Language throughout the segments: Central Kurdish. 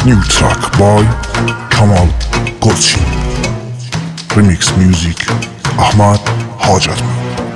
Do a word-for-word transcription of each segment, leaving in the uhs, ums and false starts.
New track by Kamal Kochi. Remix music Ahmad Hajatmi.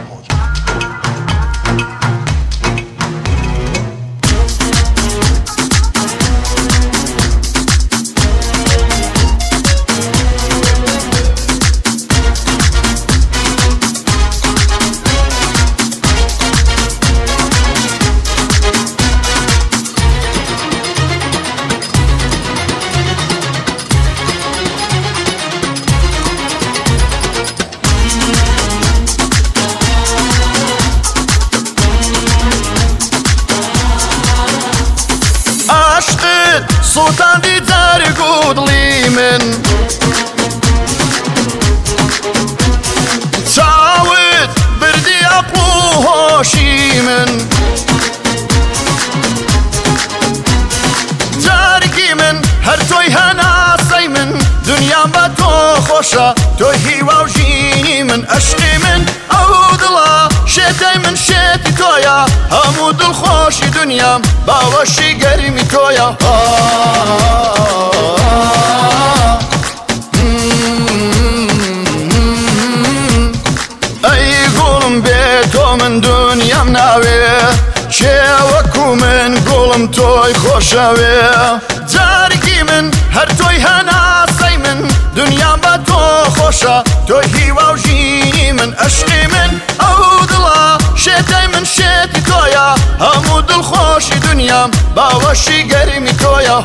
سلطان دی دەرگو دڵی من چاوت بردی عەقڵ و هۆشی من جارێکی من هەر تۆی هەناسەی من دنیام بە تۆ خۆشە تۆی هیوا و ژینی من عەشقی من ئەو دڵە شێتەی من شێتی تۆیە هەموو دڵخۆشی دنیام باوەشی گەرمی تۆیە ئەی گوڵم بێ تۆ من دنیام ناوێ کێوەکو من گوڵم تۆی خۆشەوێ جارێکی من هەر تۆی هەناسەی من دنیام بە تۆ خۆشە تۆی هیوا و ژینی من عەشقی من ئەو دڵە شێتەی من شێتی تۆیە هەموو دڵخۆشی دنیام باوەشی گەرمی تۆیە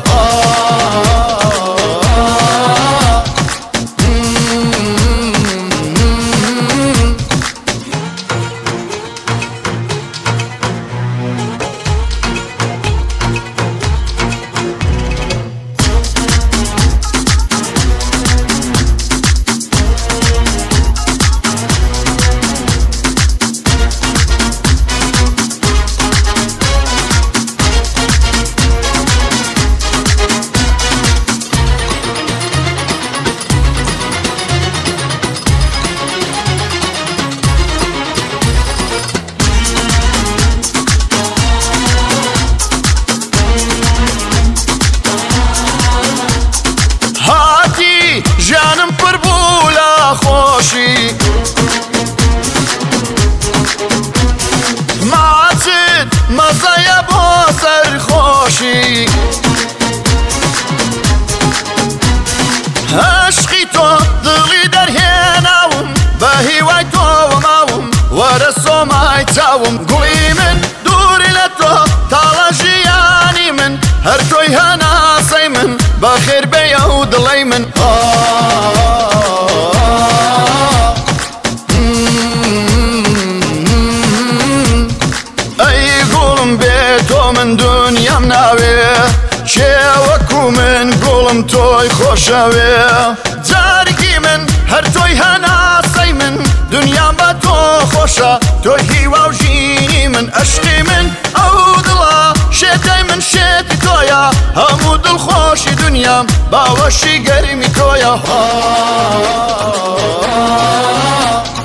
ژیانم پڕ بوو لە خۆشی ماچت مەزەیە بۆ سەرخۆشی عەشقی تۆ دڵی دەرهێناوم بە هیوای تۆوە ماوم وەرە سۆمای چاوم گوڵی من دووری لە تۆ تاڵە ژیانی من هەر تۆی هەناسەی من بەخێر بێیە و دڵەی من ئەی گوڵم بێ تۆ من دنیام ناوێ کێوەکو من گوڵم تۆی خۆشەوێ جارێکی من هەر تۆی هەناسەی من دنیام بە تۆ خۆشە تۆی هیوا و ژینی من عەشقی من ئەو دڵە شێتەی من شێتی تۆیە هەموو دڵخۆشی دنیام باوەشی گەرمی تۆیە